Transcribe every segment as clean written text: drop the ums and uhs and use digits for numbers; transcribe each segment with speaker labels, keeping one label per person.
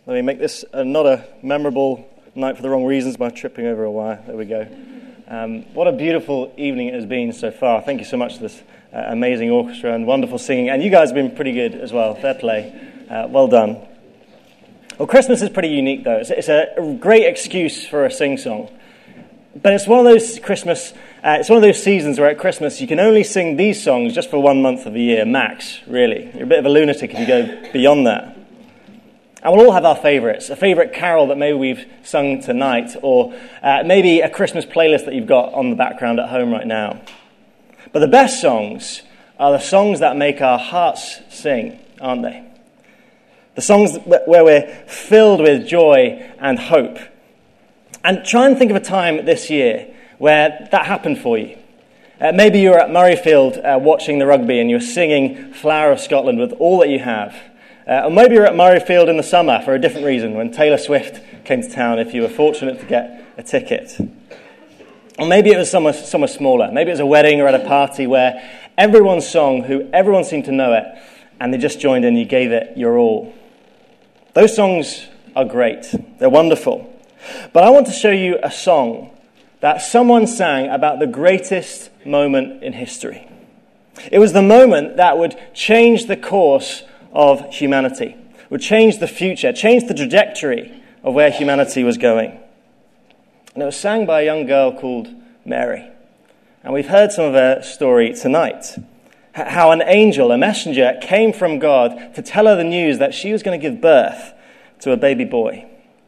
Speaker 1: Let me make this not a memorable night for the wrong reasons by tripping over a wire. There we go. What a beautiful evening it has been so far. Thank you so much to this amazing orchestra and wonderful singing. And you guys have been pretty good as well. Fair play. Well done. Well, Christmas is pretty unique, though. It's a great excuse for a sing-song. But it's one of those it's one of those seasons where at Christmas you can only sing these songs just for 1 month of the year, max, really. You're a bit of a lunatic if you go beyond that. And we'll all have our favourites, a favourite carol that maybe we've sung tonight, or maybe a Christmas playlist that you've got on the background at home right now. But the best songs are the songs that make our hearts sing, aren't they? The songs where we're filled with joy and hope. And try and think of a time this year where that happened for you. Maybe you were at Murrayfield watching the rugby and you're singing Flower of Scotland with all that you have. Or maybe you're at Murrayfield in the summer for a different reason, when Taylor Swift came to town, if you were fortunate to get a ticket. Or maybe it was somewhere smaller. Maybe it was a wedding or at a party where everyone sang, everyone seemed to know it, and they just joined in, you gave it your all. Those songs are great. They're wonderful. But I want to show you a song that someone sang about the greatest moment in history. It was the moment that would change the course of humanity, would change the future, change the trajectory of where humanity was going. And it was sang by a young girl called Mary. And we've heard some of her story tonight. How an angel, a messenger, came from God to tell her the news that she was going to give birth to a baby boy.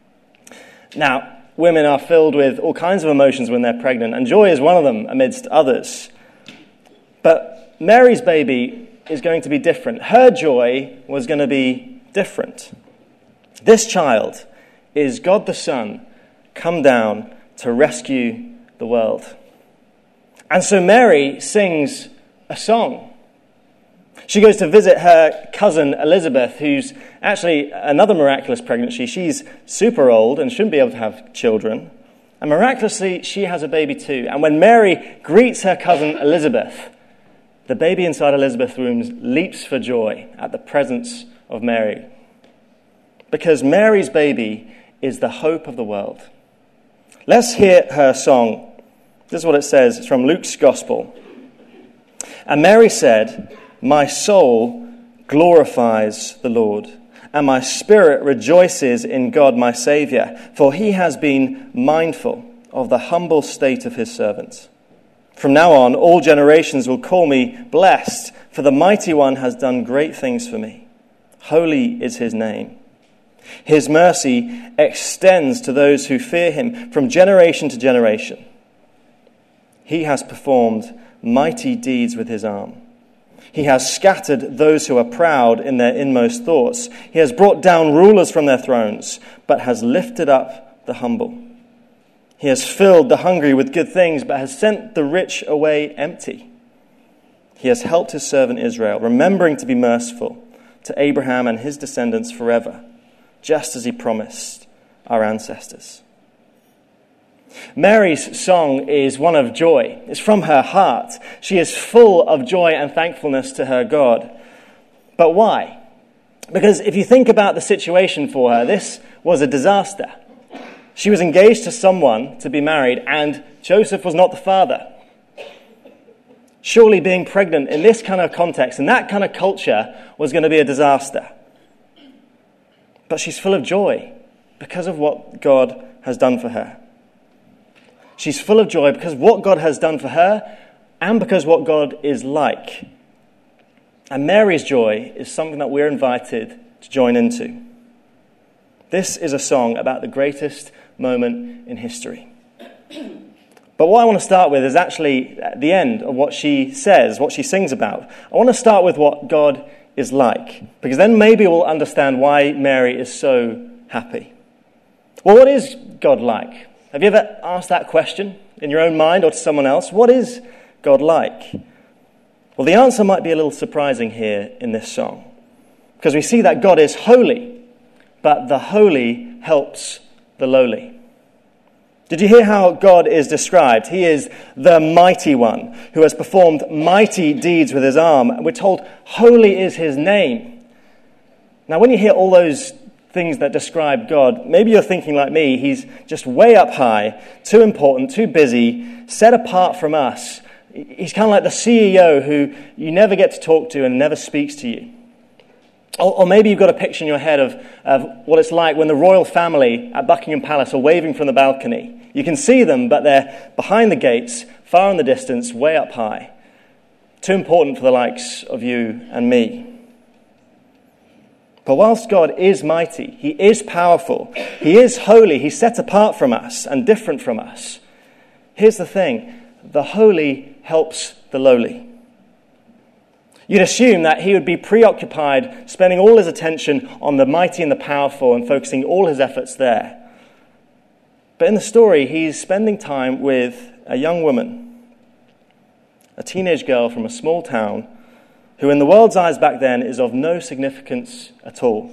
Speaker 1: Now, women are filled with all kinds of emotions when they're pregnant, and joy is one of them amidst others. But Mary's baby is going to be different. Her joy was going to be different. This child is God the Son come down to rescue the world. And so Mary sings a song. She goes to visit her cousin Elizabeth, who's actually another miraculous pregnancy. She's super old and shouldn't be able to have children. And miraculously, she has a baby too. And when Mary greets her cousin Elizabeth, the baby inside Elizabeth's womb leaps for joy at the presence of Mary. Because Mary's baby is the hope of the world. Let's hear her song. This is what it says. It's from Luke's Gospel. And Mary said, "My soul glorifies the Lord, and my spirit rejoices in God my Saviour, for he has been mindful of the humble state of his servant. From now on, all generations will call me blessed, for the Mighty One has done great things for me. Holy is his name. His mercy extends to those who fear him from generation to generation. He has performed mighty deeds with his arm. He has scattered those who are proud in their inmost thoughts. He has brought down rulers from their thrones, but has lifted up the humble. He has filled the hungry with good things, but has sent the rich away empty. He has helped his servant Israel, remembering to be merciful to Abraham and his descendants forever, just as he promised our ancestors." Mary's song is one of joy. It's from her heart. She is full of joy and thankfulness to her God. But why? Because if you think about the situation for her, this was a disaster. She was engaged to someone to be married, and Joseph was not the father. Surely being pregnant in this kind of context, in that kind of culture, was going to be a disaster. But she's full of joy because of what God has done for her. She's full of joy because of what God has done for her and because what God is like. And Mary's joy is something that we're invited to join into. This is a song about the greatest moment in history. But what I want to start with is actually at the end of what she says, what she sings about. I want to start with what God is like, because then maybe we'll understand why Mary is so happy. Well, what is God like? Have you ever asked that question in your own mind or to someone else? What is God like? Well, the answer might be a little surprising here in this song, because we see that God is holy, but the holy helps the lowly. Did you hear how God is described? He is the mighty one who has performed mighty deeds with his arm. And we're told, holy is his name. Now, when you hear all those things that describe God, maybe you're thinking like me, he's just way up high, too important, too busy, set apart from us. He's kind of like the CEO who you never get to talk to and never speaks to you. Or maybe you've got a picture in your head of what it's like when the royal family at Buckingham Palace are waving from the balcony. You can see them, but they're behind the gates, far in the distance, way up high. Too important for the likes of you and me. But whilst God is mighty, he is powerful, he is holy, he's set apart from us and different from us. Here's the thing, the holy helps the lowly. You'd assume that he would be preoccupied, spending all his attention on the mighty and the powerful and focusing all his efforts there. But in the story, he's spending time with a young woman, a teenage girl from a small town, who in the world's eyes back then is of no significance at all.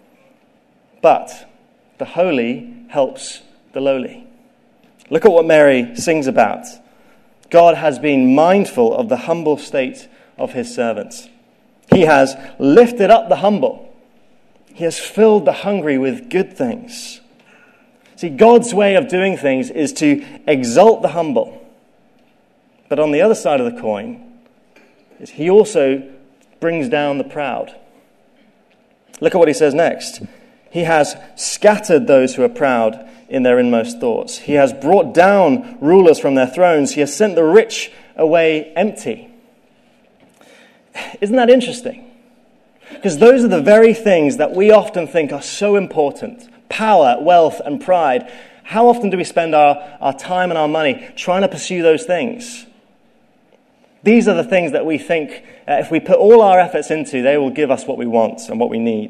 Speaker 1: But the holy helps the lowly. Look at what Mary sings about. God has been mindful of the humble state of his servants. He has lifted up the humble. He has filled the hungry with good things. See, God's way of doing things is to exalt the humble. But on the other side of the coin, he also brings down the proud. Look at what he says next. He has scattered those who are proud in their inmost thoughts. He has brought down rulers from their thrones. He has sent the rich away empty. Isn't that interesting? Because those are the very things that we often think are so important. Power, wealth, and pride. How often do we spend our time and our money trying to pursue those things? These are the things that we think, if we put all our efforts into, they will give us what we want and what we need.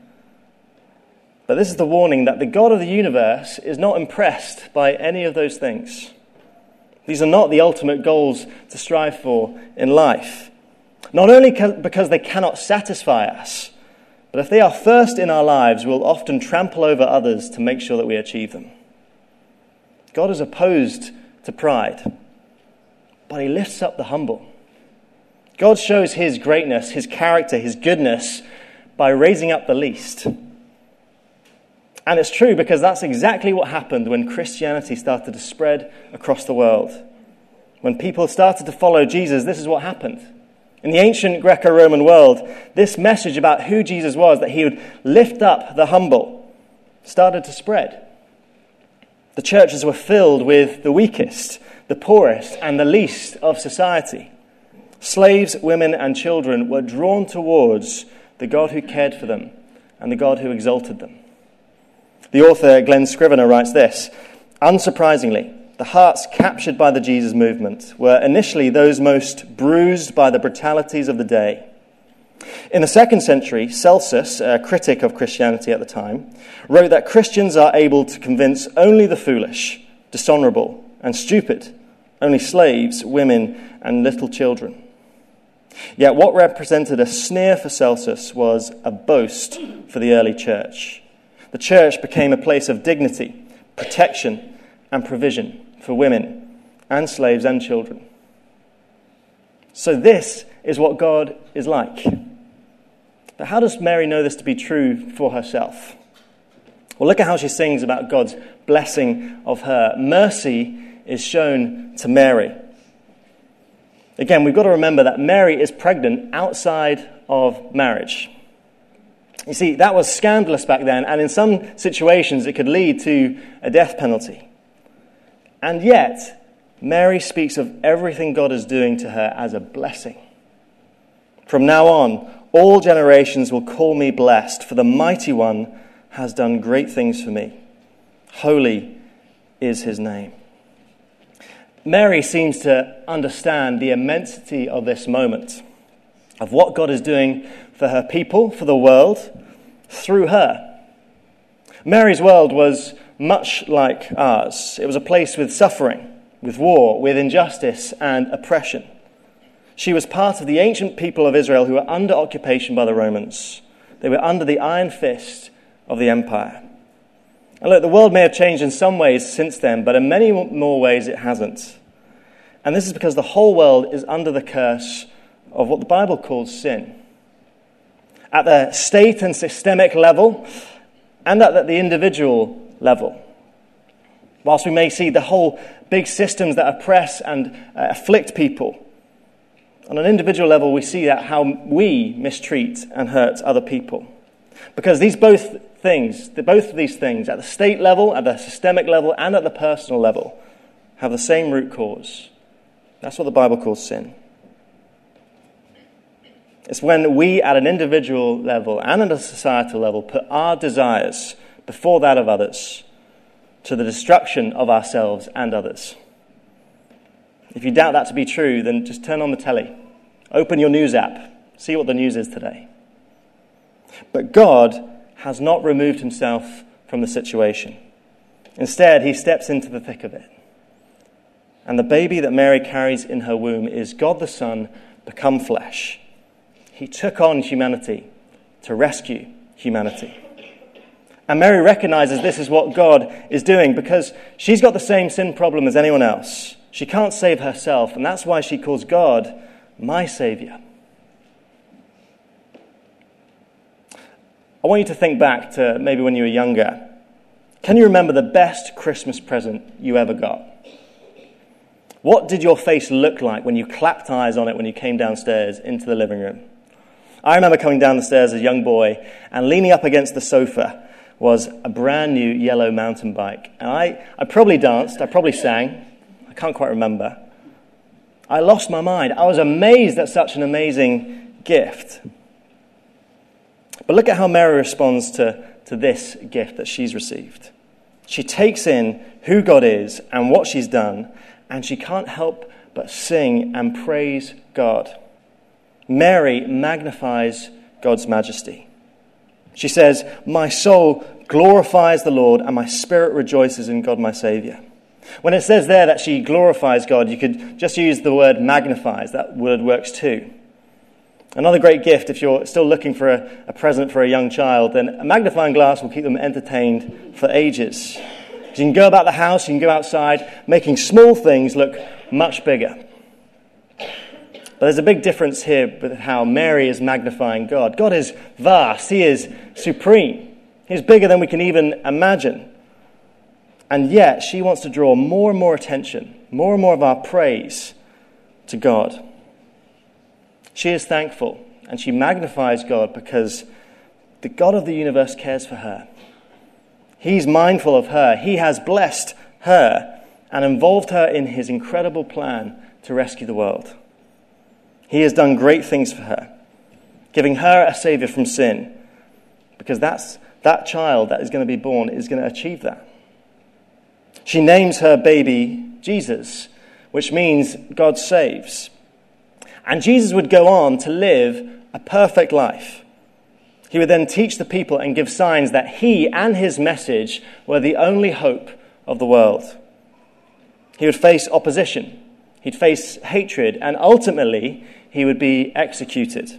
Speaker 1: But this is the warning that the God of the universe is not impressed by any of those things. These are not the ultimate goals to strive for in life. Not only because they cannot satisfy us, but if they are first in our lives, we'll often trample over others to make sure that we achieve them. God is opposed to pride, but he lifts up the humble. God shows his greatness, his character, his goodness by raising up the least. And it's true because that's exactly what happened when Christianity started to spread across the world. When people started to follow Jesus, this is what happened. In the ancient Greco-Roman world, this message about who Jesus was, that he would lift up the humble, started to spread. The churches were filled with the weakest, the poorest, and the least of society. Slaves, women, and children were drawn towards the God who cared for them and the God who exalted them. The author Glenn Scrivener writes this: unsurprisingly, the hearts captured by the Jesus movement were initially those most bruised by the brutalities of the day. In the 2nd century, Celsus, a critic of Christianity at the time, wrote that Christians are able to convince only the foolish, dishonorable, and stupid, only slaves, women, and little children. Yet what represented a sneer for Celsus was a boast for the early church. The church became a place of dignity, protection, and provision for women and slaves and children. So this is what God is like. But how does Mary know this to be true for herself? Well, look at how she sings about God's blessing of her. Mercy is shown to Mary. Again, we've got to remember that Mary is pregnant outside of marriage. You see, that was scandalous back then, and in some situations it could lead to a death penalty. And yet, Mary speaks of everything God is doing to her as a blessing. From now on, all generations will call me blessed, for the Mighty One has done great things for me. Holy is his name. Mary seems to understand the immensity of this moment, of what God is doing for her people, for the world, through her. Mary's world was much like ours. It was a place with suffering, with war, with injustice and oppression. She was part of the ancient people of Israel who were under occupation by the Romans. They were under the iron fist of the empire. And look, the world may have changed in some ways since then, but in many more ways it hasn't. And this is because the whole world is under the curse of what the Bible calls sin. At the state and systemic level, and at the individual level. Whilst we may see the whole big systems that oppress and afflict people, on an individual level we see that how we mistreat and hurt other people. Because both of these things, at the state level, at the systemic level, and at the personal level, have the same root cause. That's what the Bible calls sin. It's when we, at an individual level and at a societal level, put our desires before that of others, to the destruction of ourselves and others. If you doubt that to be true, then just turn on the telly. Open your news app. See what the news is today. But God has not removed himself from the situation. Instead, he steps into the thick of it. And the baby that Mary carries in her womb is God the Son become flesh. He took on humanity to rescue humanity. And Mary recognizes this is what God is doing because she's got the same sin problem as anyone else. She can't save herself, and that's why she calls God my Savior. I want you to think back to maybe when you were younger. Can you remember the best Christmas present you ever got? What did your face look like when you clapped eyes on it when you came downstairs into the living room? I remember coming down the stairs as a young boy, and leaning up against the sofa was a brand new yellow mountain bike. And I probably danced, I probably sang, I can't quite remember. I lost my mind. I was amazed at such an amazing gift. But look at how Mary responds to this gift that she's received. She takes in who God is and what she's done, and she can't help but sing and praise God. Mary magnifies God's majesty. She says, "My soul glorifies the Lord, and my spirit rejoices in God my Saviour." When it says there that she glorifies God, you could just use the word magnifies. That word works too. Another great gift, if you're still looking for a present for a young child, then a magnifying glass will keep them entertained for ages. You can go about the house, you can go outside, making small things look much bigger. But there's a big difference here with how Mary is magnifying God. God is vast. He is supreme. He's bigger than we can even imagine. And yet, she wants to draw more and more attention, more and more of our praise to God. She is thankful, and she magnifies God because the God of the universe cares for her. He's mindful of her. He has blessed her and involved her in his incredible plan to rescue the world. He has done great things for her, giving her a Savior from sin, because that child that is going to be born is going to achieve that. She names her baby Jesus, which means God saves. And Jesus would go on to live a perfect life. He would then teach the people and give signs that he and his message were the only hope of the world. He would face opposition. He'd face hatred, and ultimately he would be executed.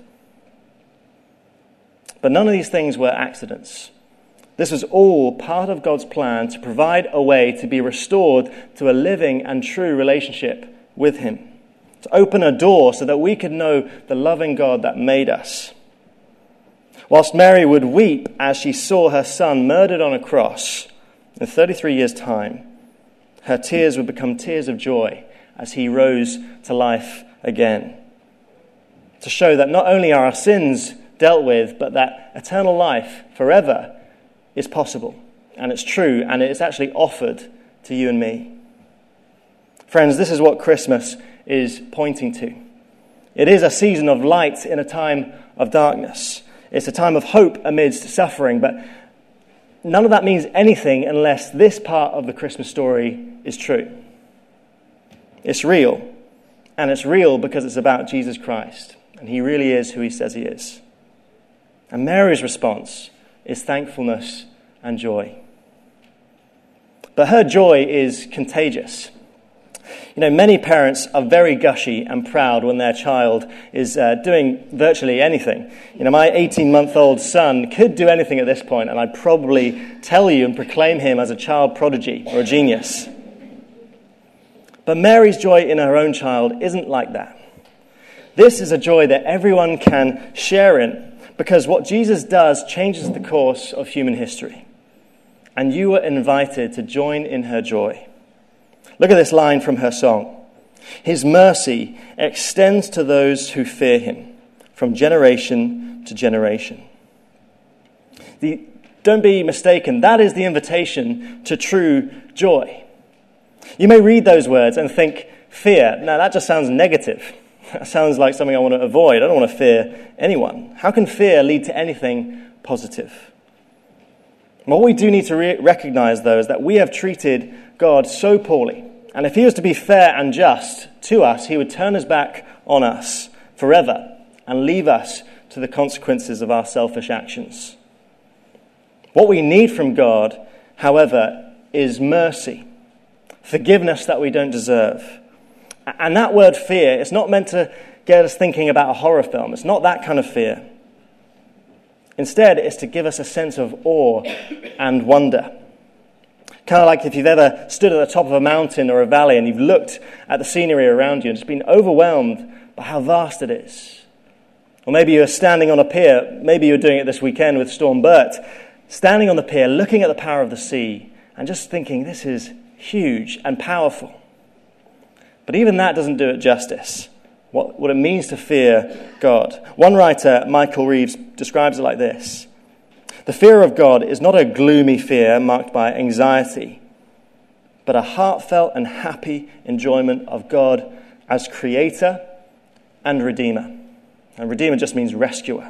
Speaker 1: But none of these things were accidents. This was all part of God's plan to provide a way to be restored to a living and true relationship with him. To open a door so that we could know the loving God that made us. Whilst Mary would weep as she saw her son murdered on a cross, in 33 years' time, her tears would become tears of joy as he rose to life again. To show that not only are our sins dealt with, but that eternal life forever is possible, and it's true, and it's actually offered to you and me. Friends, this is what Christmas is pointing to. It is a season of light in a time of darkness. It's a time of hope amidst suffering, but none of that means anything unless this part of the Christmas story is true. It's real, and it's real because it's about Jesus Christ, and he really is who he says he is. And Mary's response is thankfulness and joy. But her joy is contagious. You know, many parents are very gushy and proud when their child is doing virtually anything. You know, my 18-month-old son could do anything at this point, and I'd probably tell you and proclaim him as a child prodigy or a genius. But Mary's joy in her own child isn't like that. This is a joy that everyone can share in, because what Jesus does changes the course of human history. and you were invited to join in her joy. Look at this line from her song. His mercy extends to those who fear him from generation to generation. Don't be mistaken, that is the invitation to true joy. You may read those words and think, fear. Now that just sounds negative. That sounds like something I want to avoid. I don't want to fear anyone. How can fear lead to anything positive? What we do need to recognize, though, is that we have treated God so poorly. And if he was to be fair and just to us, he would turn his back on us forever and leave us to the consequences of our selfish actions. What we need from God, however, is mercy, forgiveness that we don't deserve. And that word fear is not meant to get us thinking about a horror film. It's not that kind of fear. Instead, it's to give us a sense of awe and wonder. Kind of like if you've ever stood at the top of a mountain or a valley and you've looked at the scenery around you and just been overwhelmed by how vast it is. Or maybe you're standing on a pier, maybe you're doing it this weekend with Storm Bert, standing on the pier, looking at the power of the sea and just thinking, this is huge and powerful. But even that doesn't do it justice, what it means to fear God. One writer, Michael Reeves, describes it like this. The fear of God is not a gloomy fear marked by anxiety, but a heartfelt and happy enjoyment of God as creator and redeemer. And redeemer just means rescuer.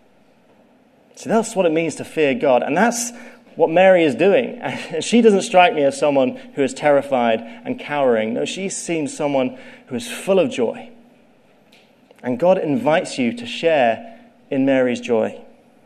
Speaker 1: So that's what it means to fear God. And that's what Mary is doing. And she doesn't strike me as someone who is terrified and cowering. No, she seems someone who is full of joy. And God invites you to share in Mary's joy.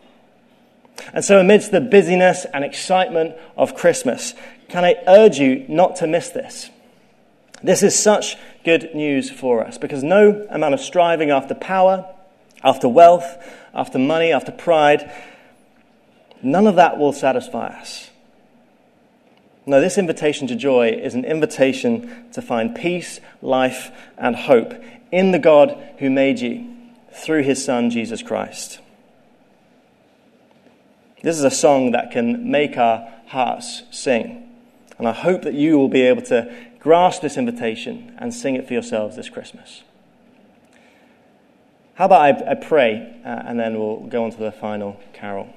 Speaker 1: And so amidst the busyness and excitement of Christmas, can I urge you not to miss this? This is such good news for us because no amount of striving after power, after wealth, after money, after pride, none of that will satisfy us. No, this invitation to joy is an invitation to find peace, life, and hope in the God who made you through his Son, Jesus Christ. This is a song that can make our hearts sing. And I hope that you will be able to grasp this invitation and sing it for yourselves this Christmas. How about I pray, and then we'll go on to the final carol.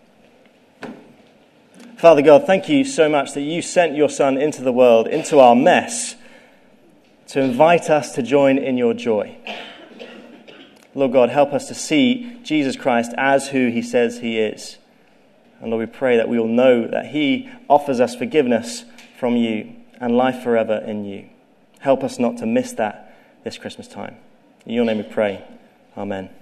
Speaker 1: Father God, thank you so much that you sent your Son into the world, into our mess, to invite us to join in your joy. Lord God, help us to see Jesus Christ as who he says he is. And Lord, we pray that we will know that he offers us forgiveness from you and life forever in you. Help us not to miss that this Christmas time. In your name we pray. Amen.